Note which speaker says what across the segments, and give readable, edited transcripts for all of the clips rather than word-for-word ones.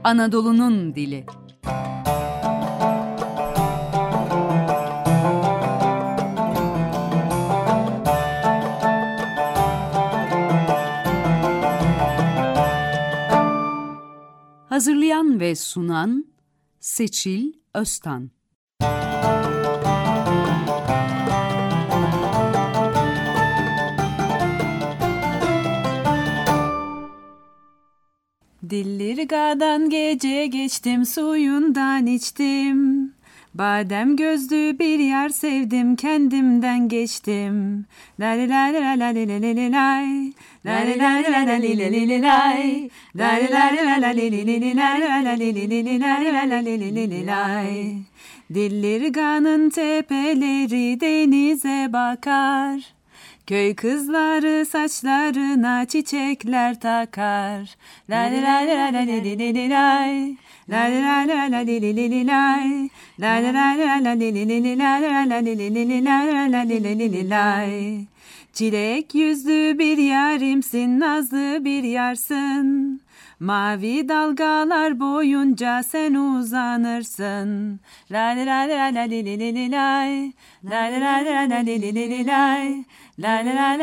Speaker 1: Anadolu'nun dili. Hazırlayan ve sunan Seçil Öztan.
Speaker 2: Dillirga'dan gece geçtim, suyundan içtim. Badem gözlü bir yar sevdim, kendimden geçtim. Lay lay lay lay lay lay lay. Lay lay lay lay lay lay. Lay lay lay lay lay. Dillirga'nın tepeleri denize bakar. Köy kızları saçlarına çiçekler takar. Lay lay lay lay lay lay. Lay lay lay lay lay lay. Lay lay lay lay lay. Çilek yüzlü bir yarimsin, nazlı bir yarsın. Mavi dalgalar boyunca sen uzanırsın. Lay lay lay lay lay lay. Lay lay lay lay lay. Lay lay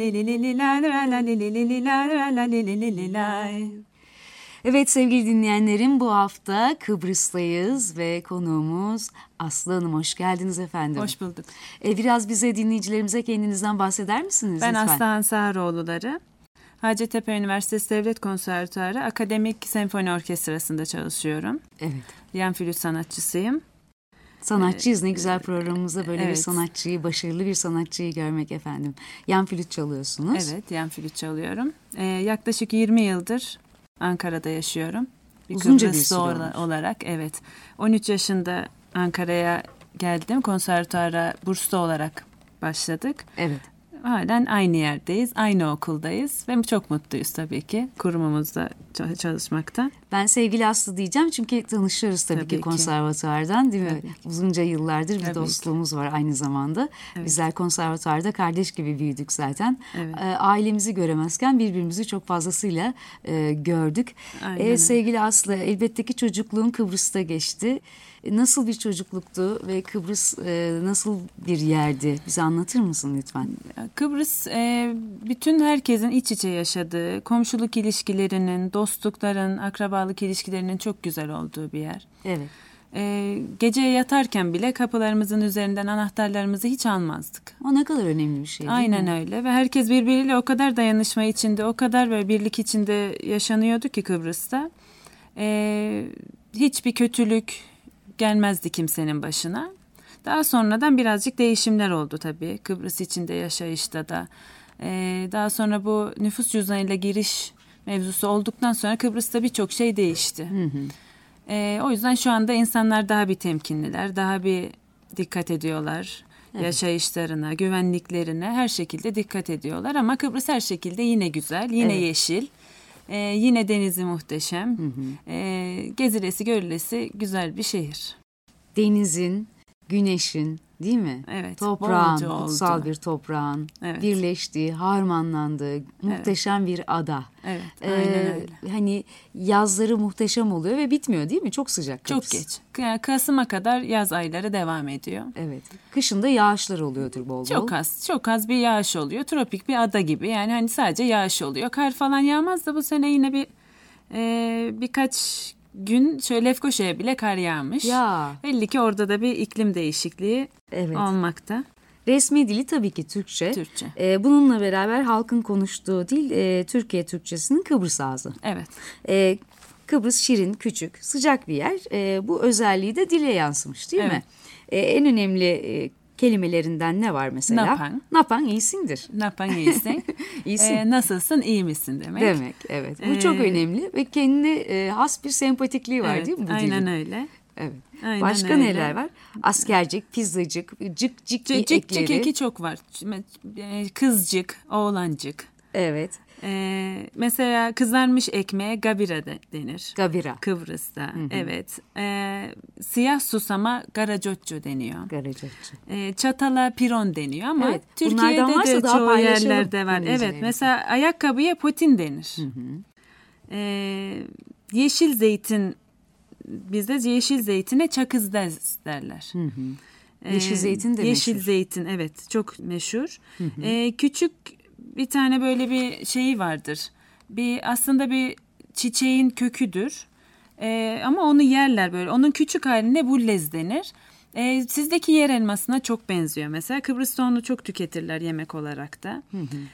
Speaker 2: lay lay.
Speaker 1: Evet sevgili dinleyenlerim, bu hafta Kıbrıs'tayız ve konuğumuz Aslı Hanım. Hoş geldiniz efendim.
Speaker 2: Hoş bulduk.
Speaker 1: Biraz bize, dinleyicilerimize kendinizden bahseder misiniz
Speaker 2: ben
Speaker 1: lütfen?
Speaker 2: Ben Aslı Hansaroğulları. Hacettepe Üniversitesi Devlet Konservatuarı Akademik Senfoni Orkestrası'nda çalışıyorum.
Speaker 1: Evet.
Speaker 2: Yan flüt sanatçısıyım.
Speaker 1: Sanatçıyız, ne güzel programımızda böyle
Speaker 2: evet.
Speaker 1: Bir sanatçıyı, başarılı bir sanatçıyı görmek efendim. Yan flüt çalıyorsunuz.
Speaker 2: Evet, yan flüt çalıyorum. Yaklaşık 20 yıldır Ankara'da yaşıyorum.
Speaker 1: Uzunca bir süre
Speaker 2: olarak, evet. 13 yaşında Ankara'ya geldim. Konservatuara burslu olarak başladık.
Speaker 1: Evet.
Speaker 2: Halen aynı yerdeyiz, aynı okuldayız ve çok mutluyuz tabii ki kurumumuzda çalışmakta.
Speaker 1: Ben sevgili Aslı diyeceğim çünkü tanışıyoruz tabii ki konservatuardan, değil mi?
Speaker 2: Tabii ki.
Speaker 1: Uzunca yıllardır bir
Speaker 2: tabii
Speaker 1: dostluğumuz
Speaker 2: ki.
Speaker 1: Var aynı zamanda. Evet. Bizler konservatuarda kardeş gibi büyüdük zaten.
Speaker 2: Evet.
Speaker 1: Ailemizi göremezken birbirimizi çok fazlasıyla gördük. Sevgili Aslı, elbette ki çocukluğun Kıbrıs'ta geçti. Nasıl bir çocukluktu ve Kıbrıs nasıl bir yerdi? Bize anlatır mısın lütfen?
Speaker 2: Kıbrıs bütün herkesin iç içe yaşadığı, komşuluk ilişkilerinin, dostlukların, akrabalık ilişkilerinin çok güzel olduğu bir yer.
Speaker 1: Evet.
Speaker 2: Gece yatarken bile kapılarımızın üzerinden anahtarlarımızı hiç almazdık.
Speaker 1: O ne kadar önemli bir şey, değil
Speaker 2: Aynen
Speaker 1: mi?
Speaker 2: öyle ve herkes birbiriyle o kadar dayanışma içinde, o kadar böyle birlik içinde yaşanıyordu ki Kıbrıs'ta. Hiçbir kötülük gelmezdi kimsenin başına. Daha sonradan birazcık değişimler oldu tabii. Kıbrıs içinde yaşayışta da. Daha sonra bu nüfus cüzdanıyla giriş mevzusu olduktan sonra Kıbrıs'ta birçok şey değişti.
Speaker 1: Hı hı.
Speaker 2: O yüzden şu anda insanlar daha bir temkinliler, daha bir dikkat ediyorlar. Evet. Yaşayışlarına, güvenliklerine her şekilde dikkat ediyorlar. Ama Kıbrıs her şekilde yine güzel, yine yeşil. Yine denizi muhteşem. Hı hı. Gezilesi, görülesi güzel bir şehir.
Speaker 1: Denizin, güneşin, değil mi?
Speaker 2: Evet.
Speaker 1: Toprağın, kutsal bir toprağın birleştiği, harmanlandığı muhteşem bir ada.
Speaker 2: Evet, aynen öyle.
Speaker 1: Hani yazları muhteşem oluyor ve bitmiyor, değil mi? Çok sıcak Kıbrıs.
Speaker 2: Çok geç. Kasım'a kadar yaz ayları devam ediyor.
Speaker 1: Evet. Kışında yağışlar oluyordur bol bol.
Speaker 2: Çok az bir yağış oluyor. Tropik bir ada gibi. Yani hani sadece yağış oluyor. Kar falan yağmaz da bu sene yine birkaç gün şöyle Lefkoşa'ya bile kar yağmış.
Speaker 1: Ya.
Speaker 2: Belli ki orada da bir iklim değişikliği olmakta.
Speaker 1: Resmi dili tabii ki Türkçe. Bununla beraber halkın konuştuğu dil Türkiye Türkçesinin Kıbrıs ağzı.
Speaker 2: Evet.
Speaker 1: Kıbrıs şirin, küçük, sıcak bir yer. Bu özelliği de dile yansımış, değil mi? En önemli kelimelerinden ne var mesela?
Speaker 2: Napan.
Speaker 1: Napan iyisindir.
Speaker 2: Napan iyisin.
Speaker 1: İyisin.
Speaker 2: Nasılsın, iyi misin demek.
Speaker 1: Demek, evet. Bu çok önemli ve kendine has bir sempatikliği var, değil mi bu dilin?
Speaker 2: Aynen öyle.
Speaker 1: Evet.
Speaker 2: Aynen
Speaker 1: Başka
Speaker 2: öyle.
Speaker 1: Neler var? Askercik, pizzacık, cık ekleri.
Speaker 2: Cık eki çok var. Kızcık, oğlancık.
Speaker 1: Evet.
Speaker 2: Mesela kızarmış ekmeğe gabira denir.
Speaker 1: Gabira.
Speaker 2: Kıbrıs'ta. Hı-hı. Evet. Siyah susama garacocco deniyor.
Speaker 1: Garacocco.
Speaker 2: Çatala piron deniyor ama Türkiye'de de çoğu yerlerde var. Evet. Mesela ayakkabıya potin denir. yeşil zeytin, bizde yeşil zeytine çakızdez derler.
Speaker 1: Yeşil zeytin de
Speaker 2: yeşil
Speaker 1: meşhur.
Speaker 2: zeytin, evet, çok meşhur. Küçük bir tane böyle bir şeyi vardır. Aslında bir çiçeğin köküdür. Ama onu yerler böyle. Onun küçük haline bullez denir. Sizdeki yer elmasına çok benziyor mesela. Kıbrıs'ta onu çok tüketirler yemek olarak da.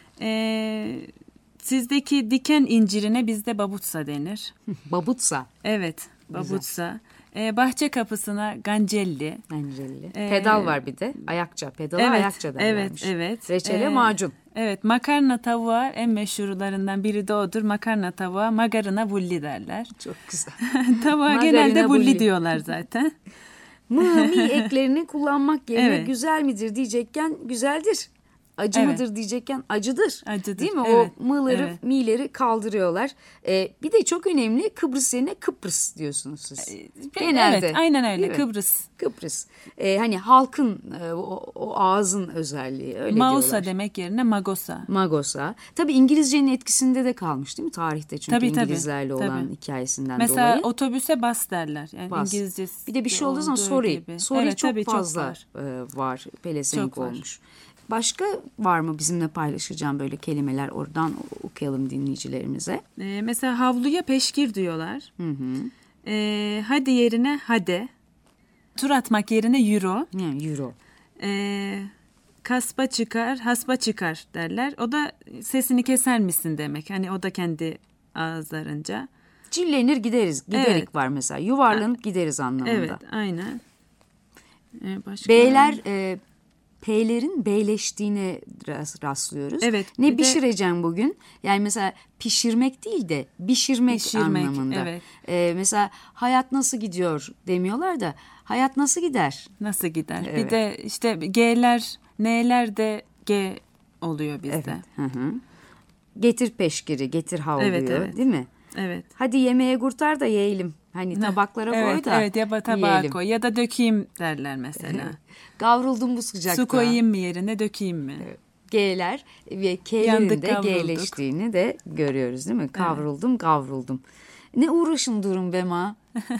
Speaker 2: Sizdeki diken incirine bizde babutsa denir.
Speaker 1: Babutsa.
Speaker 2: Evet, babutsa. Bahçe kapısına gancelli.
Speaker 1: Gancelli. Pedal var bir de. Ayakça. Pedala
Speaker 2: Evet,
Speaker 1: ayakça derlermiş.
Speaker 2: evet.
Speaker 1: Reçele macun.
Speaker 2: Evet, makarna tavuğa en meşhurlarından biri de odur. Makarna tavuğa magarına bulli derler.
Speaker 1: Çok güzel.
Speaker 2: Tavuğa genelde bulli diyorlar zaten.
Speaker 1: Mi eklerini kullanmak yerine güzel midir diyecekken güzeldir. Acı mıdır diyecekken acıdır. Değil mi?
Speaker 2: Evet.
Speaker 1: O mıları, mi'leri kaldırıyorlar. Bir de çok önemli, Kıbrıs yerine Kıbrıs diyorsunuz siz. Genelde.
Speaker 2: Evet, aynen öyle. Kıbrıs.
Speaker 1: Hani halkın o ağzın özelliği. Öyle
Speaker 2: Mausa
Speaker 1: diyorlar.
Speaker 2: demek yerine Magosa.
Speaker 1: Magosa. Tabii İngilizcenin etkisinde de kalmış değil mi tarihte? Çünkü İngilizlerle olan hikayesinden dolayı.
Speaker 2: Mesela otobüse bas derler. Yani
Speaker 1: bas.
Speaker 2: İngilizcesi.
Speaker 1: Bir de bir şey olduğu zaman sorry. Sorry çok fazla var. Pelesenk olmuş. Başka var mı bizimle paylaşacağım böyle kelimeler, oradan okuyalım dinleyicilerimize?
Speaker 2: Mesela havluya peşkir diyorlar. Hadi yerine hade. Tur atmak yerine euro.
Speaker 1: Euro.
Speaker 2: Kaspa çıkar, haspa çıkar derler. O da sesini keser misin demek. Hani o da kendi ağızlarınca.
Speaker 1: Cillenir gideriz. Giderik var mesela. Yuvarlanıp gideriz anlamında.
Speaker 2: Evet, aynen. Başka...
Speaker 1: Beyler... P'lerin beyleştiğine rastlıyoruz.
Speaker 2: Evet.
Speaker 1: Ne pişireceğim bugün? Yani mesela pişirmek değil de pişirmek anlamında.
Speaker 2: Evet.
Speaker 1: Mesela hayat nasıl gidiyor demiyorlar da hayat nasıl gider?
Speaker 2: Nasıl gider?
Speaker 1: Evet.
Speaker 2: Bir de işte G'ler, N'ler de G oluyor bizde.
Speaker 1: Evet. Getir peşkiri, getir havluyu, değil mi?
Speaker 2: Evet.
Speaker 1: Hadi yemeğe kurtar da yiyelim. Hani tabaklara koy da
Speaker 2: evet, ya tabağa koy ya da dökeyim derler mesela.
Speaker 1: Kavruldum bu sıcakta.
Speaker 2: Su koyayım mı yerine dökeyim mi?
Speaker 1: Evet. G'ler ve K'lerin de G'leştiğini de görüyoruz değil mi? Kavruldum. Ne uğraşın durun be ma.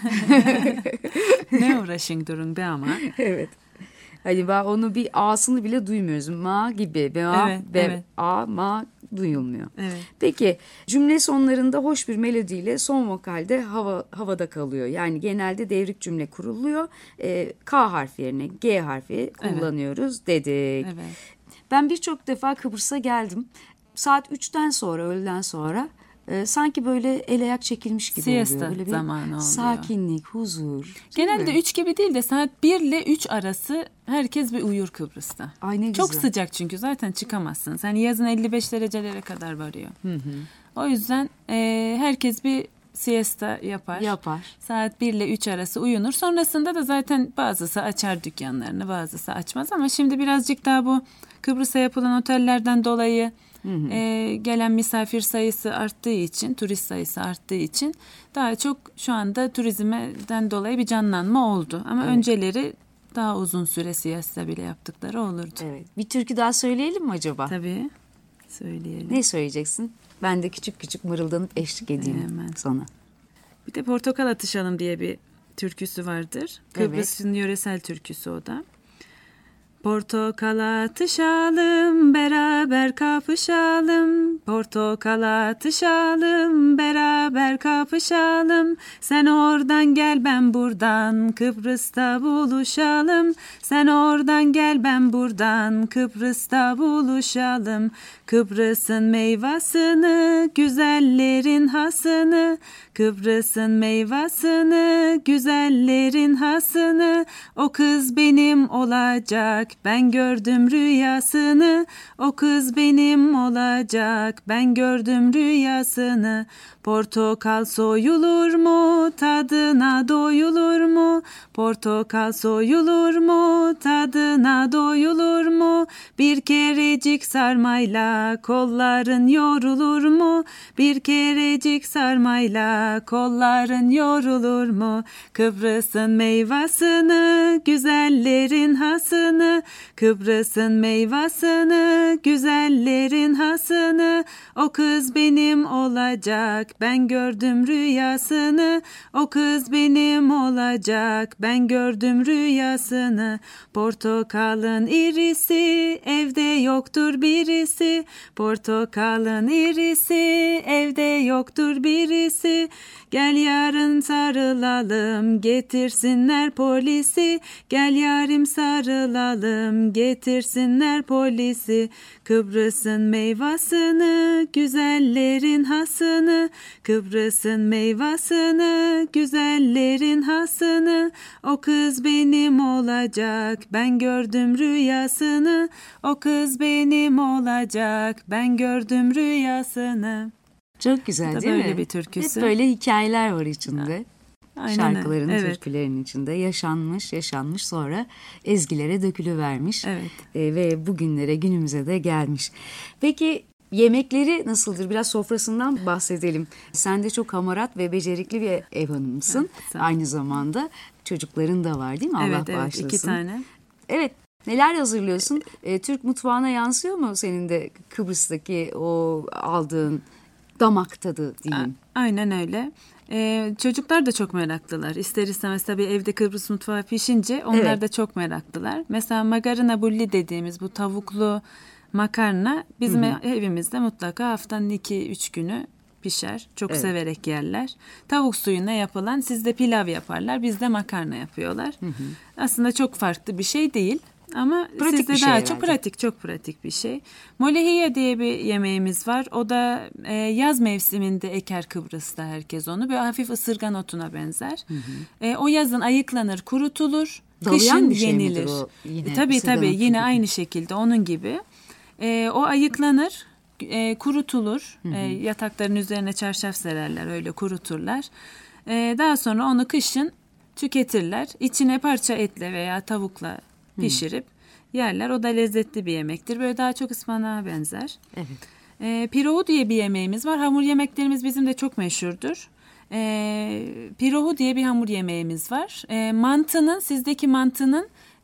Speaker 2: Ne uğraşın durun be ama.
Speaker 1: Evet. Hani onu bir A'sını bile duymuyoruz. Ma gibi. Evet. A, ma duyulmuyor.
Speaker 2: Evet.
Speaker 1: Peki cümle sonlarında hoş bir melodiyle son vokalde havada kalıyor. Yani genelde devrik cümle kuruluyor. K harfi yerine G harfi kullanıyoruz dedik.
Speaker 2: Evet.
Speaker 1: Ben birçok defa Kıbrıs'a geldim. Saat 3'ten sonra, öğleden sonra sanki böyle el ayak çekilmiş gibi
Speaker 2: siesta
Speaker 1: oluyor. Böyle bir
Speaker 2: zamanı oluyor.
Speaker 1: sakinlik, huzur.
Speaker 2: Genelde 3 gibi değil de saat 1 ile 3 arası herkes bir uyur Kıbrıs'ta.
Speaker 1: Ay ne güzel.
Speaker 2: Çok sıcak çünkü zaten çıkamazsınız. Yani yazın 55 derecelere kadar varıyor. O yüzden herkes bir siesta yapar. Saat 1 ile 3 arası uyunur. Sonrasında da zaten bazısı açar dükkanlarını, bazısı açmaz. Ama şimdi birazcık daha bu Kıbrıs'a yapılan otellerden dolayı gelen misafir sayısı arttığı için, turist sayısı arttığı için daha çok şu anda turizmden dolayı bir canlanma oldu. Ama önceleri daha uzun süre siesta bile yaptıkları olurdu.
Speaker 1: Evet. Bir türkü daha söyleyelim mi acaba?
Speaker 2: Tabii. Söyleyelim.
Speaker 1: Ne söyleyeceksin? Ben de küçük küçük mırıldanıp eşlik edeyim sana.
Speaker 2: Bir de Portakal Atışalım diye bir türküsü vardır. Kıbrıs'ın yöresel türküsü o da. Portakal atışalım, beraber kapışalım. Portakal atışalım, beraber kapışalım. Sen oradan gel ben buradan, Kıbrıs'ta buluşalım. Sen oradan gel ben buradan, Kıbrıs'ta buluşalım. Kıbrıs'ın meyvasını, güzellerin hasını. Kıbrıs'ın meyvasını, güzellerin hasını. O kız benim olacak, ben gördüm rüyasını. O kız benim olacak, ben gördüm rüyasını. Portakal soyulur mu, tadına doyulur mu? Portakal soyulur mu, tadına doyulur mu? Bir kerecik sarmayla kolların yorulur mu? Bir kerecik sarmayla kolların yorulur mu? Kıbrıs'ın meyvasını, güzellerin hasını, Kıbrıs'ın meyvasını, güzellerin hasını, o kız benim olacak, ben gördüm rüyasını, o kız benim olacak, ben gördüm rüyasını. Portakalın irisi, evde yoktur birisi, portakalın irisi, evde yoktur birisi. Gel yarın sarılalım, getirsinler polisi, gel yarim sarılalım, getirsinler polisi. Kıbrıs'ın meyvasını, güzellerin hasını, Kıbrıs'ın meyvasını, güzellerin hasını, o kız benim olacak, ben gördüm rüyasını, o kız benim olacak, ben gördüm rüyasını.
Speaker 1: Çok güzel değil mi?
Speaker 2: Böyle bir türküsü.
Speaker 1: Hep böyle hikayeler var içinde.
Speaker 2: Aynen,
Speaker 1: Şarkıların,
Speaker 2: evet.
Speaker 1: türkülerin içinde yaşanmış sonra ezgilere dökülüvermiş.
Speaker 2: Evet.
Speaker 1: Ve bugünlere, günümüze de gelmiş. Peki yemekleri nasıldır? Biraz sofrasından bahsedelim. Sen de çok hamarat ve becerikli bir ev hanımısın. Evet, aynı zamanda çocukların da var değil mi? Allah bağışlasın.
Speaker 2: Evet, 2 tane.
Speaker 1: Evet. Neler hazırlıyorsun? Türk mutfağına yansıyor mu senin de Kıbrıs'taki o aldığın damak tadı diyeyim?
Speaker 2: Aynen öyle. Çocuklar da çok meraklılar. İster istemez tabii evde Kıbrıs mutfağı pişince onlar da çok meraklılar. Mesela makarna bulli dediğimiz bu tavuklu makarna bizim evimizde mutlaka haftanın 2-3 günü pişer. Çok severek yerler. Tavuk suyuna yapılan, sizde pilav yaparlar, bizde makarna yapıyorlar. Aslında çok farklı bir şey değil. Ama
Speaker 1: pratik
Speaker 2: sizde
Speaker 1: bir
Speaker 2: daha
Speaker 1: şey
Speaker 2: çok pratik bir şey. Molehiye diye bir yemeğimiz var. O da yaz mevsiminde eker Kıbrıs'ta herkes onu. Böyle hafif ısırgan otuna benzer. O yazın ayıklanır, kurutulur. Kışın
Speaker 1: bir şey
Speaker 2: yenilir.
Speaker 1: O yine
Speaker 2: Tabii yine aynı şekilde onun gibi. O ayıklanır, kurutulur. Yatakların üzerine çarşaf sererler, öyle kuruturlar. Daha sonra onu kışın tüketirler. İçine parça etle veya tavukla pişirip yerler. O da lezzetli bir yemektir. Böyle daha çok ıspanağa benzer.
Speaker 1: Evet.
Speaker 2: Pirohu diye bir yemeğimiz var. Hamur yemeklerimiz bizim de çok meşhurdur. Pirohu diye bir hamur yemeğimiz var. Sizdeki mantının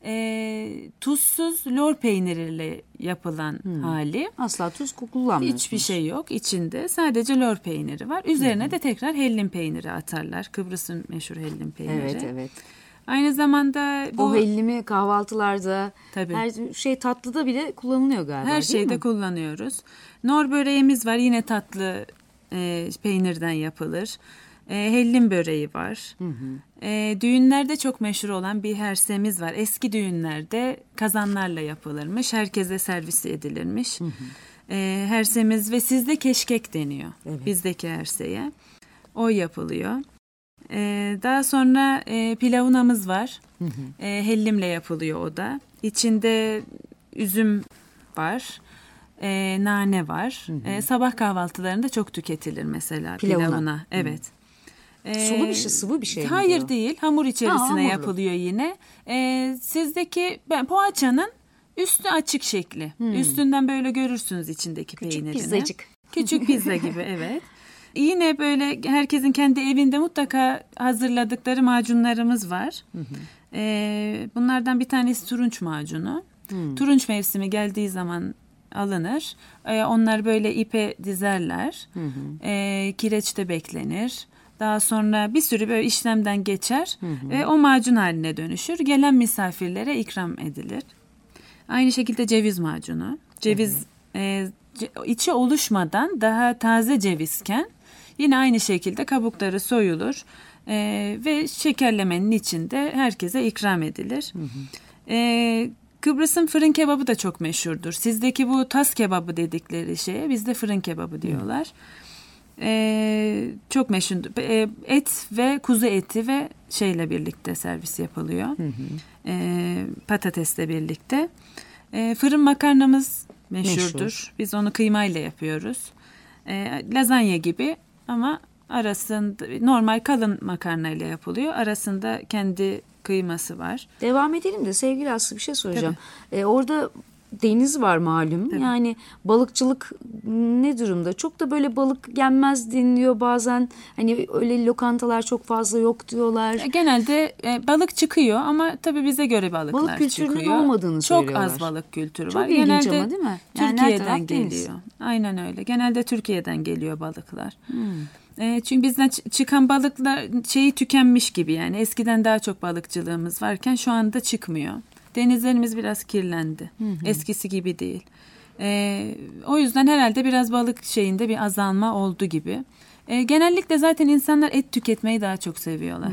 Speaker 2: tuzsuz lor peyniriyle yapılan hali.
Speaker 1: Asla tuz kullanmıyorsunuz.
Speaker 2: Hiçbir şey yok içinde. Sadece lor peyniri var. Üzerine de tekrar hellim peyniri atarlar. Kıbrıs'ın meşhur hellim peyniri.
Speaker 1: Evet.
Speaker 2: Aynı zamanda
Speaker 1: o hellimi kahvaltılarda,
Speaker 2: tabii,
Speaker 1: her şey tatlıda bile kullanılıyor galiba.
Speaker 2: Her şeyde kullanıyoruz. Nor böreğimiz var. Yine tatlı peynirden yapılır. Hellim böreği var. Düğünlerde çok meşhur olan bir hersemiz var. Eski düğünlerde kazanlarla yapılırmış. Herkese servis edilirmiş. Hersemiz ve sizde keşkek deniyor. Evet. Bizdeki herseye. O yapılıyor. Daha sonra pilavunamız var. Hellimle yapılıyor o da. İçinde üzüm var. Nane var. Sabah kahvaltılarında çok tüketilir mesela pilavuna. Evet.
Speaker 1: Sulu bir şey, sıvı bir şey mi?
Speaker 2: Hayır değil. Hamur içerisine yapılıyor yine. Sizdeki poğaçanın üstü açık şekli. Üstünden böyle görürsünüz içindeki peynirini.
Speaker 1: Küçük pizzacık.
Speaker 2: Küçük pizza gibi, evet. Yine böyle herkesin kendi evinde mutlaka hazırladıkları macunlarımız var. Bunlardan bir tanesi turunç macunu. Turunç mevsimi geldiği zaman alınır. Onlar böyle ipe dizerler. Kireçte beklenir. Daha sonra bir sürü böyle işlemden geçer ve o macun haline dönüşür. Gelen misafirlere ikram edilir. Aynı şekilde ceviz macunu. Ceviz içi oluşmadan daha taze cevizken yine aynı şekilde kabukları soyulur ve şekerlemenin içinde herkese ikram edilir. Kıbrıs'ın fırın kebabı da çok meşhurdur. Sizdeki bu tas kebabı dedikleri şeye bizde fırın kebabı diyorlar. Çok meşhur. Et ve kuzu eti ve şeyle birlikte servis yapılıyor. Patatesle birlikte. Fırın makarnamız meşhurdur. Biz onu kıymayla yapıyoruz. Lazanya gibi ama arasında normal kalın makarnayla yapılıyor. Arasında kendi kıyması var.
Speaker 1: Devam edelim de sevgili Aslı, bir şey soracağım. Orada deniz var malum.
Speaker 2: Tabii.
Speaker 1: Yani balıkçılık ne durumda? Çok da böyle balık yenmez deniliyor bazen. Hani öyle lokantalar çok fazla yok diyorlar.
Speaker 2: Genelde balık çıkıyor ama tabii bize göre balıklar
Speaker 1: balık kültürünün
Speaker 2: çıkıyor.
Speaker 1: olmadığını söylüyorlar.
Speaker 2: Çok az balık kültürü
Speaker 1: çok
Speaker 2: var.
Speaker 1: Çok ilginç
Speaker 2: genelde
Speaker 1: ama değil mi? Yani
Speaker 2: Türkiye'den geliyor. Aynen öyle. Genelde Türkiye'den geliyor balıklar. Çünkü bizden çıkan balıklar tükenmiş gibi yani. Eskiden daha çok balıkçılığımız varken şu anda çıkmıyor. Denizlerimiz biraz kirlendi. Eskisi gibi değil. O yüzden herhalde biraz balık şeyinde bir azalma oldu gibi. Genellikle zaten insanlar et tüketmeyi daha çok seviyorlar.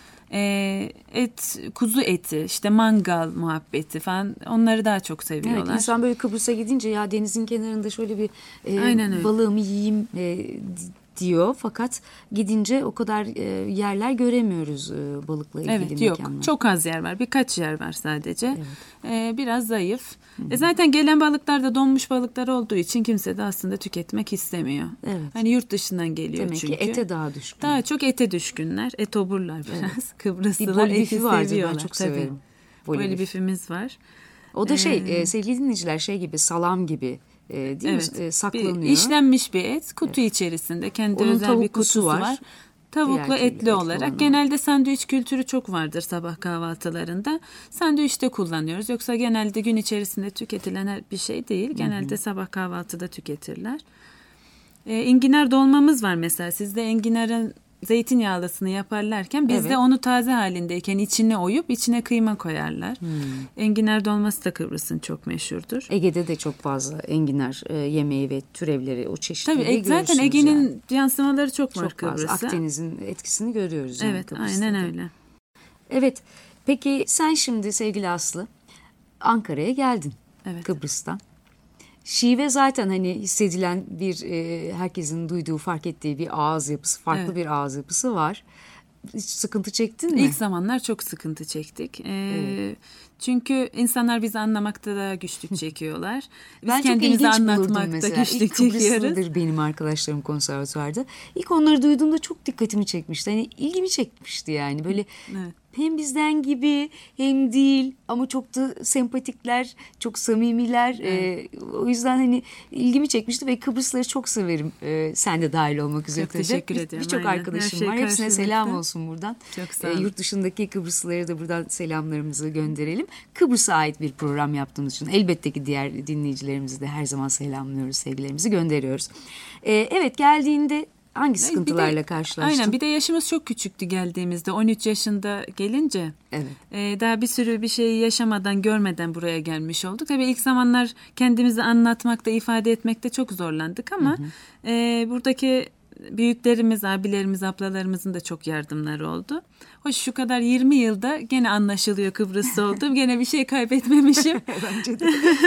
Speaker 2: Kuzu eti, işte mangal muhabbeti falan onları daha çok seviyorlar.
Speaker 1: Evet, insan böyle Kıbrıs'a gidince ya denizin kenarında şöyle bir balığımı yiyeyim diyor. Fakat gidince o kadar yerler göremiyoruz balıkla ilgili
Speaker 2: evet,
Speaker 1: mekanlar.
Speaker 2: Yok, çok az yer var. Birkaç yer var sadece. Evet. Biraz zayıf. Zaten gelen balıklar da donmuş balıklar olduğu için kimse de aslında tüketmek istemiyor.
Speaker 1: Evet.
Speaker 2: Hani yurt dışından geliyor
Speaker 1: demek
Speaker 2: çünkü.
Speaker 1: Demek ki ete daha düşkün.
Speaker 2: Daha çok ete düşkünler. Etoburlar biraz. Evet. Kıbrıslılar
Speaker 1: eti seviyorlar. Ben çok severim.
Speaker 2: Böyle bifimiz var.
Speaker 1: O da sevgili dinleyiciler gibi salam gibi. Değil mi? Saklanıyor.
Speaker 2: İşlenmiş bir et kutu içerisinde. Kendi
Speaker 1: onun
Speaker 2: özel bir kutusu var. Tavuklu etli olarak. Genelde sandviç kültürü çok vardır sabah kahvaltılarında. Sandviçte kullanıyoruz. Yoksa genelde gün içerisinde tüketilen bir şey değil. Genelde sabah kahvaltıda tüketirler. Enginar dolmamız var mesela. Sizde enginarın zeytinyağlısını yaparlarken biz de onu taze halindeyken içine oyup içine kıyma koyarlar. Enginar dolması da Kıbrıs'ın çok meşhurdur.
Speaker 1: Ege'de de çok fazla enginar yemeği ve türevleri o çeşitleri görürsünüz.
Speaker 2: Zaten Ege'nin yansımaları çok var Kıbrıs'ta.
Speaker 1: Akdeniz'in etkisini görüyoruz.
Speaker 2: Evet, aynen öyle.
Speaker 1: Evet, peki sen şimdi sevgili Aslı Ankara'ya geldin Kıbrıs'tan. Şive zaten hani hissedilen bir herkesin duyduğu, fark ettiği bir ağız yapısı, farklı bir ağız yapısı var. Hiç sıkıntı çektin mi?
Speaker 2: İlk zamanlar çok sıkıntı çektik. Çünkü insanlar bizi anlamakta da güçlük çekiyorlar. Biz
Speaker 1: ben
Speaker 2: kendimizi anlatmakta güçlük çekiyoruz.
Speaker 1: Kıbrıslıdır benim arkadaşlarım konservatuvarda. İlk onları duyduğumda çok dikkatimi çekmişti. Hani ilgimi çekmişti yani. Böyle hem bizden gibi hem değil ama çok da sempatikler, çok samimiler. O yüzden hani ilgimi çekmişti ve Kıbrıslıları çok severim. Sen de dahil olmak üzere.
Speaker 2: Çok teşekkür ediyorum.
Speaker 1: Birçok arkadaşım var. Hepsine selam olsun buradan.
Speaker 2: Çok sağ olun.
Speaker 1: Yurt dışındaki Kıbrıslılara da buradan selamlarımızı gönderelim. Kıbrıs'a ait bir program yaptığımız için elbette ki diğer dinleyicilerimizi de her zaman selamlıyoruz, sevgilerimizi gönderiyoruz. Evet, geldiğinde hangi sıkıntılarla karşılaştın?
Speaker 2: Aynen, bir de yaşımız çok küçüktü geldiğimizde. 13 yaşında gelince daha bir sürü bir şeyi yaşamadan, görmeden buraya gelmiş olduk. Tabii ilk zamanlar kendimizi anlatmakta, ifade etmekte çok zorlandık ama buradaki büyüklerimiz, abilerimiz, ablalarımızın da çok yardımları oldu. Hoş şu kadar 20 yılda gene anlaşılıyor Kıbrıs'ta olduğum. Gene bir şey kaybetmemişim.
Speaker 1: Bence de.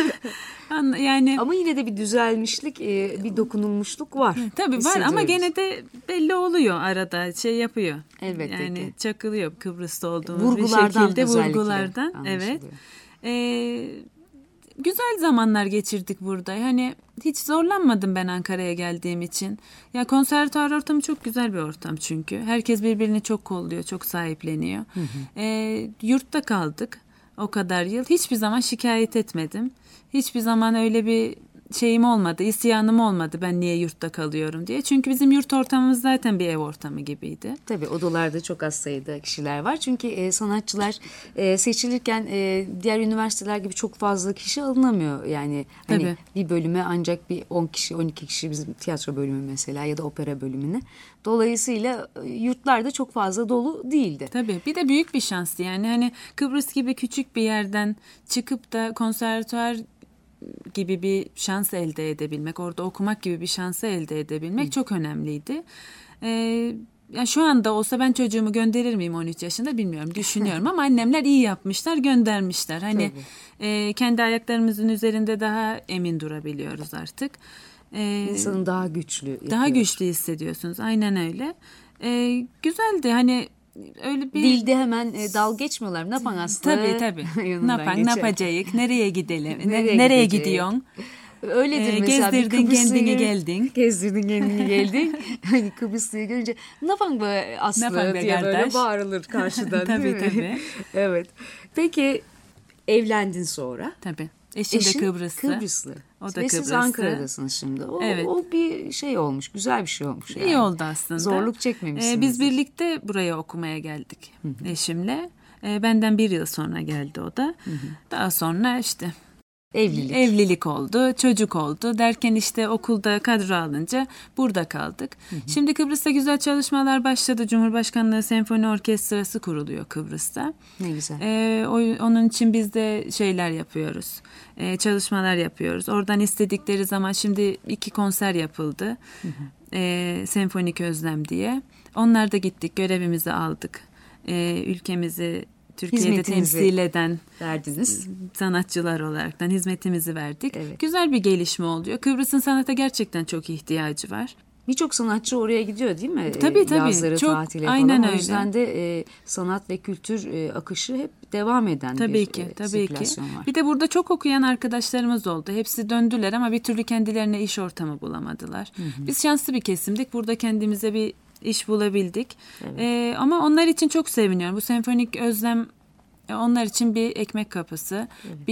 Speaker 2: Yani
Speaker 1: ama yine de bir düzelmişlik, bir dokunulmuşluk var.
Speaker 2: Tabii var ama gene de belli oluyor arada, yapıyor.
Speaker 1: Elbette
Speaker 2: yani
Speaker 1: ki.
Speaker 2: Çakılıyor Kıbrıs'ta olduğumuz bir şekilde, vurgulardan. Evet. Güzel zamanlar geçirdik burada. Yani hiç zorlanmadım ben Ankara'ya geldiğim için. Ya konservatuar ortamı çok güzel bir ortam çünkü. Herkes birbirini çok kolluyor, çok sahipleniyor. Yurtta kaldık o kadar yıl. Hiçbir zaman şikayet etmedim. Hiçbir zaman öyle bir şeyim olmadı, isyanım olmadı ben niye yurtta kalıyorum diye. Çünkü bizim yurt ortamımız zaten bir ev ortamı gibiydi.
Speaker 1: Tabii odalarda çok az sayıda kişiler var. Çünkü sanatçılar seçilirken diğer üniversiteler gibi çok fazla kişi alınamıyor. Yani hani bir bölüme ancak bir 10 kişi, 12 kişi bizim tiyatro bölümü mesela ya da opera bölümüne. Dolayısıyla yurtlar da çok fazla dolu değildi.
Speaker 2: Tabii bir de büyük bir şanstı yani hani Kıbrıs gibi küçük bir yerden çıkıp da konservatuar gibi bir şans elde edebilmek, orada okumak gibi bir şansı elde edebilmek çok önemliydi. Yani şu anda olsa ben çocuğumu gönderir miyim 13 yaşında bilmiyorum, düşünüyorum ama annemler iyi yapmışlar, göndermişler. Hani kendi ayaklarımızın üzerinde daha emin durabiliyoruz artık.
Speaker 1: İnsanın daha güçlü yapıyor.
Speaker 2: Daha güçlü hissediyorsunuz, aynen öyle. Güzeldi hani. Öyle bir...
Speaker 1: Dilde hemen dalga geçmiyorlar. Ne yapan Aslı?
Speaker 2: Tabii. Ne yapacağız? Nereye gidelim? Nereye gidiyorsun?
Speaker 1: Öyledir mesela.
Speaker 2: Gezdirdin kendini geldin.
Speaker 1: Gezdirdin kendini geldin. Hani Kıbrıslı'yı görünce ne yapan be Aslı diye kardeş? Böyle bağırılır karşıdan.
Speaker 2: Tabii.
Speaker 1: Evet. Peki evlendin sonra.
Speaker 2: Tabii. Eşim de
Speaker 1: Kıbrıslı.
Speaker 2: O da
Speaker 1: Ve
Speaker 2: Kıbrıslı.
Speaker 1: siz Ankara'dasınız şimdi. O bir şey olmuş. Güzel bir şey olmuş. Yani.
Speaker 2: İyi oldu aslında.
Speaker 1: Zorluk çekmemişsiniz.
Speaker 2: Biz birlikte buraya okumaya geldik eşimle. Benden 1 yıl sonra geldi o da. Daha sonra işte evlilik oldu, çocuk oldu derken işte okulda kadro alınca burada kaldık. Şimdi Kıbrıs'ta güzel çalışmalar başladı. Cumhurbaşkanlığı Senfoni Orkestrası kuruluyor Kıbrıs'ta.
Speaker 1: Ne güzel.
Speaker 2: Onun için biz de şeyler yapıyoruz. Çalışmalar yapıyoruz. Oradan istedikleri zaman şimdi 2 konser yapıldı. Senfonik Özlem diye. Onlar da gittik, görevimizi aldık. Ülkemizi Türkiye'de temsil eden
Speaker 1: verdiniz.
Speaker 2: Sanatçılar olaraktan hizmetimizi verdik.
Speaker 1: Evet.
Speaker 2: Güzel bir gelişme oluyor. Kıbrıs'ın sanata gerçekten çok ihtiyacı var.
Speaker 1: Birçok sanatçı oraya gidiyor değil mi?
Speaker 2: Tabii.
Speaker 1: Yazları,
Speaker 2: çok,
Speaker 1: tatile
Speaker 2: aynen
Speaker 1: falan.
Speaker 2: Öyle.
Speaker 1: O yüzden de sanat ve kültür akışı hep devam eden
Speaker 2: tabii
Speaker 1: bir
Speaker 2: ki.
Speaker 1: sirkülasyon var.
Speaker 2: Bir de burada çok okuyan arkadaşlarımız oldu. Hepsi döndüler ama bir türlü kendilerine iş ortamı bulamadılar. Biz şanslı bir kesimdik. Burada kendimize bir iş bulabildik. Evet. Ama onlar için çok seviniyorum. Bu Senfonik Özlem onlar için bir ekmek kapısı, evet.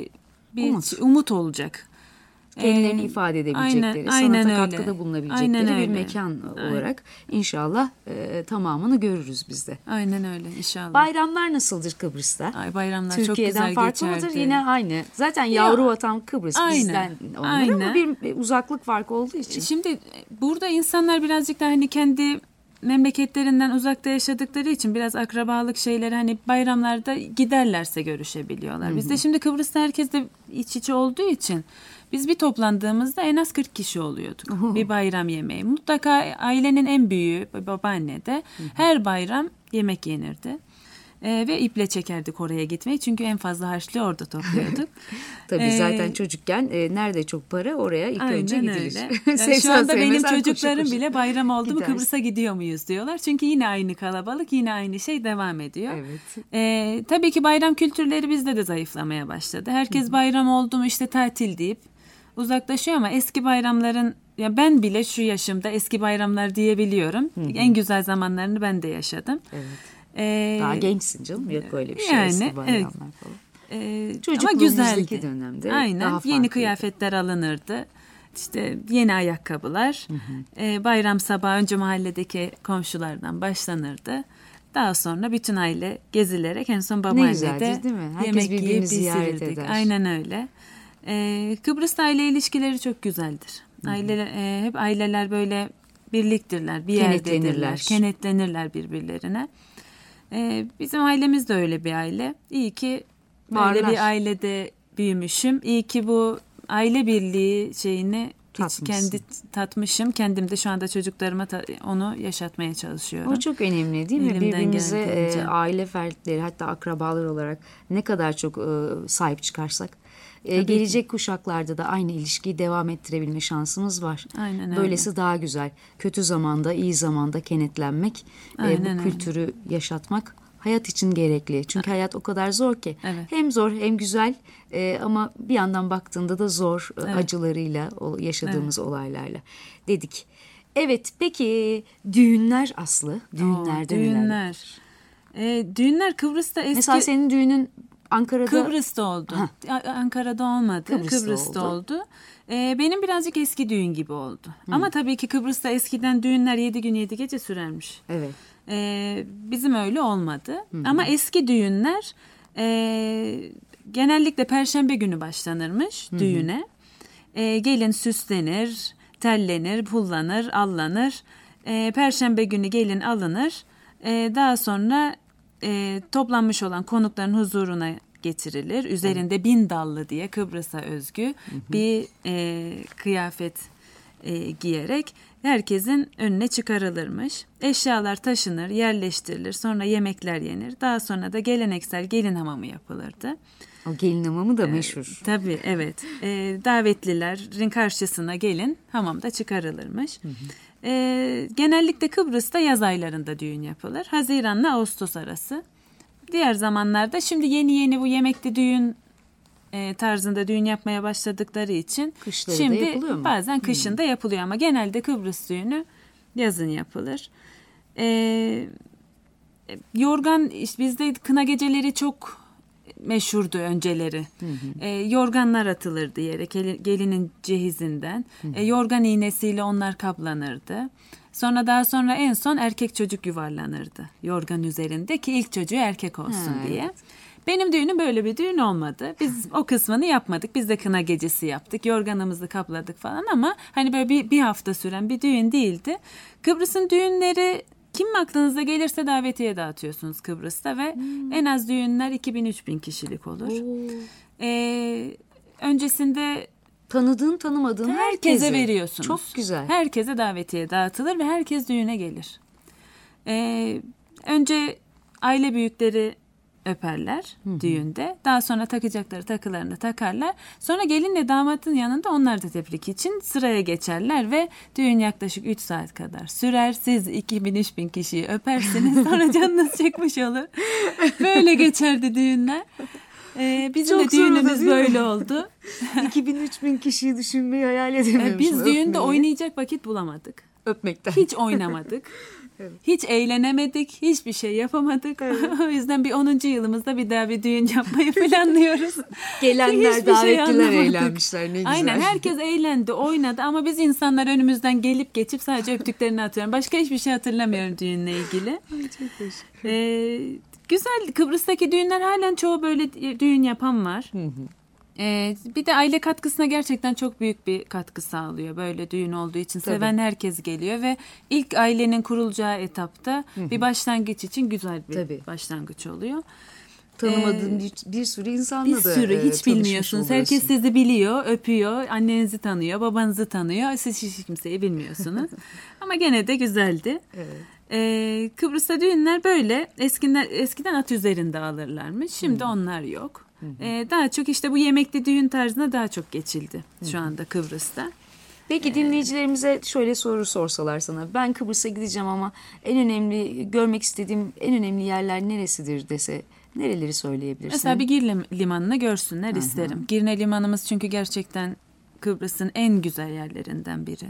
Speaker 2: bir umut olacak.
Speaker 1: Kendilerini ifade edebilecekleri, sanata katkıda bulunabilecekleri bir mekan olarak inşallah tamamını görürüz biz de.
Speaker 2: Aynen öyle inşallah.
Speaker 1: Bayramlar nasıldır Kıbrıs'ta?
Speaker 2: Bayramlar
Speaker 1: Türkiye'den
Speaker 2: çok güzel
Speaker 1: farklı mıdır? Yine aynı. Zaten yavru vatan Kıbrıs bizden onlar ama bir uzaklık farkı olduğu için.
Speaker 2: Şimdi burada insanlar birazcık da hani kendi memleketlerinden uzakta yaşadıkları için biraz akrabalık şeyleri hani bayramlarda giderlerse görüşebiliyorlar. Biz de şimdi Kıbrıs'ta herkes de iç içe olduğu için biz bir toplandığımızda en az 40 kişi oluyorduk. Bir bayram yemeği. Mutlaka ailenin en büyüğü babaanne de her bayram yemek yenirdi. Ve iple çekerdik oraya gitmeyi. Çünkü en fazla harçlığı orada topluyorduk.
Speaker 1: Tabii zaten çocukken nerede çok para oraya ilk önce gidilir.
Speaker 2: Yani şu anda benim çocuklarım bile bayram oldu mu Kıbrıs'a gidiyor muyuz diyorlar. Çünkü yine aynı kalabalık, yine aynı şey devam ediyor. Evet. Tabii ki bayram kültürleri bizde de zayıflamaya başladı. Herkes bayram oldu mu işte tatil deyip uzaklaşıyor ama eski bayramların ya ben bile şu yaşımda eski bayramlar diyebiliyorum. En güzel zamanlarını ben de yaşadım.
Speaker 1: Evet. Daha gençsin canım. Yok öyle bir şey.
Speaker 2: Yani
Speaker 1: evet.
Speaker 2: Ama güzeldi.
Speaker 1: Dönemde
Speaker 2: aynen. Daha yeni kıyafetler alınırdı. İşte yeni ayakkabılar. Bayram sabahı önce mahalledeki komşulardan başlanırdı. Daha sonra bütün aile gezilerek en son babaannede yemek yiyip ziyaret eder. Aynen öyle. Kıbrıs'ta aile ilişkileri çok güzeldir. Hep aileler böyle birliktirler, bir yerdedirler, kenetlenirler birbirlerine. Bizim ailemiz de öyle bir aile. İyi ki böyle bir ailede büyümüşüm. İyi ki bu aile birliği şeyini kendi tatmışım. Kendim de şu anda çocuklarıma onu yaşatmaya çalışıyorum.
Speaker 1: O çok önemli değil mi? Birbirimize aile fertleri hatta akrabalar olarak ne kadar çok sahip çıkarsak gelecek kuşaklarda da aynı ilişkiyi devam ettirebilme şansımız var.
Speaker 2: Aynen öyle.
Speaker 1: Böylesi daha güzel. Kötü zamanda, iyi zamanda kenetlenmek, bu kültürü yaşatmak hayat için gerekli. Çünkü hayat o kadar zor ki. Evet. Hem zor hem güzel ama bir yandan baktığında da zor acılarıyla, yaşadığımız olaylarla dedik. Evet, peki düğünler Aslı? Düğünlerde neler?
Speaker 2: Düğünler Kıbrıs'ta eski...
Speaker 1: Mesela senin düğünün
Speaker 2: Kıbrıs'ta oldu. Ankara'da olmadı. Kıbrıs'ta oldu. Benim birazcık eski düğün gibi oldu. Ama tabii ki Kıbrıs'ta eskiden düğünler 7 gün 7 gece sürermiş.
Speaker 1: Evet.
Speaker 2: Bizim öyle olmadı. Ama eski düğünler genellikle Perşembe günü başlanırmış düğüne. Gelin süslenir, tellenir, pullanır, allanır. Perşembe günü gelin alınır. Daha sonra toplanmış olan konukların huzuruna getirilir. Üzerinde 1000 dallı diye Kıbrıs'a özgü bir kıyafet giyerek herkesin önüne çıkarılırmış. Eşyalar taşınır, yerleştirilir. Sonra yemekler yenir. Daha sonra da geleneksel gelin hamamı yapılırdı.
Speaker 1: O gelin hamamı da meşhur.
Speaker 2: Tabii evet. Davetlilerin karşısına gelin hamamda çıkarılırmış. Genellikle Kıbrıs'ta yaz aylarında düğün yapılır. Haziran'la Ağustos arası. Diğer zamanlarda şimdi yeni bu yemekli düğün tarzında düğün yapmaya başladıkları için
Speaker 1: kışları
Speaker 2: şimdi bazen kışın da yapılıyor ama genelde Kıbrıs düğünü yazın yapılır. Yorgan bizde kına geceleri çok meşhurdu önceleri. Yorganlar atılırdı yere gelinin cehizinden. Yorgan iğnesiyle onlar kaplanırdı. Daha sonra en son erkek çocuk yuvarlanırdı yorgan üzerinde ki ilk çocuğu erkek olsun diye. Evet. Benim düğünüm böyle bir düğün olmadı. Biz o kısmını yapmadık. Biz de kına gecesi yaptık. Yorganımızı kapladık falan ama hani böyle bir hafta süren bir düğün değildi. Kıbrıs'ın düğünleri kim aklınıza gelirse davetiye dağıtıyorsunuz Kıbrıs'ta ve en az düğünler 2000-3000 kişilik olur. Öncesinde
Speaker 1: tanımadığın
Speaker 2: herkese veriyorsunuz.
Speaker 1: Çok güzel.
Speaker 2: Herkese davetiye dağıtılır ve herkes düğüne gelir. Önce aile büyükleri öperler düğünde. Daha sonra takacakları takılarını takarlar. Sonra gelinle damatın yanında onlar da tebrik için sıraya geçerler ve düğün yaklaşık 3 saat kadar sürer. Siz 2000-3000 kişiyi öpersiniz. Sonra canınız çekmiş olur. Böyle geçerdi düğünler. Bizim çok de düğünümüz böyle oldu.
Speaker 1: 2000-3000 kişiyi düşünmeyi hayal edemiyorum.
Speaker 2: Biz düğünde oynayacak vakit bulamadık.
Speaker 1: Öpmekten.
Speaker 2: Hiç oynamadık. Evet. Hiç eğlenemedik. Hiçbir şey yapamadık. Evet. O yüzden bir 10. yılımızda bir daha bir düğün yapmayı planlıyoruz.
Speaker 1: Gelenler, davetliler eğlenmişler. Ne güzel.
Speaker 2: Aynen, herkes eğlendi, oynadı ama biz insanlar önümüzden gelip geçip sadece öptüklerini atıyorum. Başka hiçbir şey hatırlamıyorum düğünle ilgili.
Speaker 1: Çok hoş.
Speaker 2: Güzel. Kıbrıs'taki düğünler halen çoğu böyle düğün yapan var. Bir de aile katkısına gerçekten çok büyük bir katkı sağlıyor. Böyle düğün olduğu için seven herkes geliyor ve ilk ailenin kurulacağı etapta bir başlangıç için güzel bir başlangıç oluyor.
Speaker 1: Tanımadığın bir sürü insanla da
Speaker 2: hiç bilmiyorsunuz. Herkes sizi biliyor, öpüyor, annenizi tanıyor, babanızı tanıyor. Siz hiç kimseyi bilmiyorsunuz. Ama gene de güzeldi. Evet. Kıbrıs'ta düğünler böyle. Eskiden at üzerinde alırlarmış. Şimdi onlar yok. Daha çok işte bu yemekli düğün tarzına daha çok geçildi şu anda Kıbrıs'ta.
Speaker 1: Peki dinleyicilerimize şöyle soru sorsalar sana. Ben Kıbrıs'a gideceğim ama görmek istediğim en önemli yerler neresidir dese nereleri söyleyebilirsin?
Speaker 2: Mesela bir Girne Limanı'nı görsünler isterim. Girne Limanımız çünkü gerçekten Kıbrıs'ın en güzel yerlerinden biri.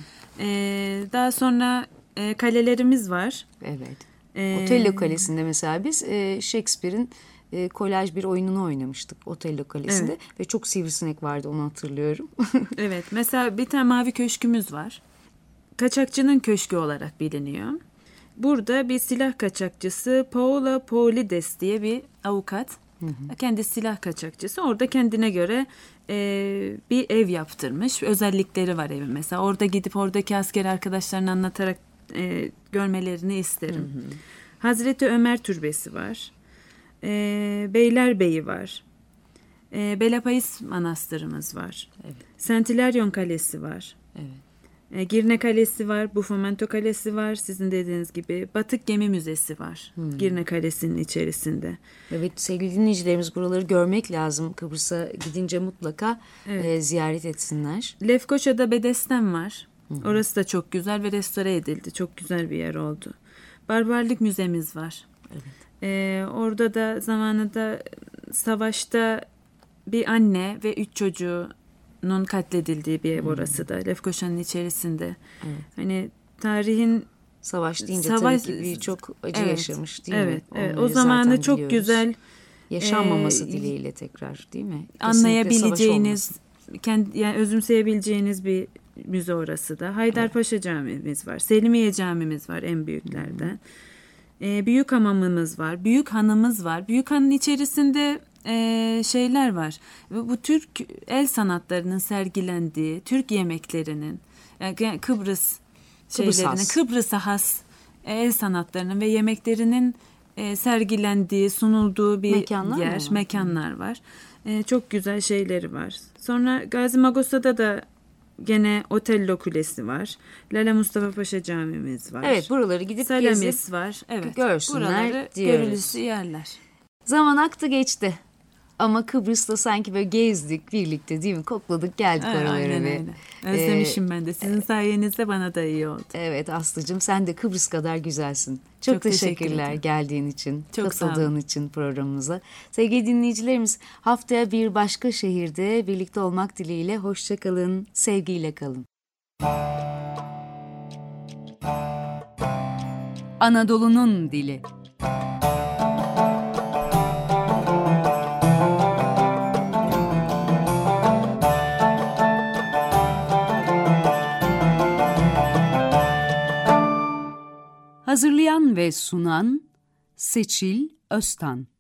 Speaker 2: Daha sonra kalelerimiz var.
Speaker 1: Evet. Otello Kalesi'nde mesela biz Shakespeare'in kolaj bir oyununu oynamıştık Otello Kalesi'nde. Evet. Ve çok sivrisinek vardı, onu hatırlıyorum.
Speaker 2: Evet, mesela bir tane mavi köşkümüz var. Kaçakçının köşkü olarak biliniyor. Burada bir silah kaçakçısı Paula Paulides diye bir avukat. Kendi silah kaçakçısı. Orada kendine göre bir ev yaptırmış. Özellikleri var evin mesela. Orada gidip oradaki asker arkadaşlarına anlatarak görmelerini isterim. Hazreti Ömer Türbesi var. Beylerbeyi var. Belapais Manastırımız var. Evet. Saint Hilarion Kalesi var. Evet. Girne Kalesi var. Bufomento Kalesi var. Sizin dediğiniz gibi Batık Gemi Müzesi var. Girne Kalesi'nin içerisinde.
Speaker 1: Evet, sevgili dinleyicilerimiz, buraları görmek lazım. Kıbrıs'a gidince mutlaka ziyaret etsinler.
Speaker 2: Lefkoşa'da Bedesten var. Orası da çok güzel ve restore edildi. Çok güzel bir yer oldu. Barbarlık Müzemiz var. Evet. Orada da zamanında savaşta bir anne ve 3 çocuğunun katledildiği bir ev orası da. Lefkoşa'nın içerisinde. Evet. Hani tarihin
Speaker 1: savaş deyince tabii ki birçok acı yaşamış değil mi?
Speaker 2: Evet. O zamanı çok biliyoruz. Güzel.
Speaker 1: Yaşanmaması dileğiyle tekrar, değil mi? Kesinlikle
Speaker 2: anlayabileceğiniz, yani özümseyebileceğiniz bir müze orası da. Haydarpaşa Camimiz var. Selimiye Camimiz var, en büyüklerden. Büyük hamamımız var. Büyük hanımız var. Büyük hanın içerisinde şeyler var. Bu Türk el sanatlarının sergilendiği, Türk yemeklerinin, yani Kıbrıs'a has el sanatlarının ve yemeklerinin sergilendiği, sunulduğu bir mekanlar var. Çok güzel şeyleri var. Sonra Gazi Magosa'da da gene Otello Kulesi var. Lale Mustafa Paşa Camimiz var.
Speaker 1: Evet, buraları gidip
Speaker 2: gezip var. Evet,
Speaker 1: görsünler,
Speaker 2: buraları görülüsü yerler.
Speaker 1: Zaman aktı geçti. Ama Kıbrıs'ta sanki böyle gezdik birlikte, değil mi? Kokladık geldik oralara.
Speaker 2: Aynen. Özlemişim ben de. Sizin sayenizde bana da iyi oldu.
Speaker 1: Evet Aslı'cığım, sen de Kıbrıs kadar güzelsin. Çok teşekkürler geldiğin için, katıldığın için programımıza. Sevgili dinleyicilerimiz, haftaya bir başka şehirde birlikte olmak dileğiyle hoşça kalın, sevgiyle kalın. Anadolu'nun dili. Hazırlayan ve sunan Seçil Öztan.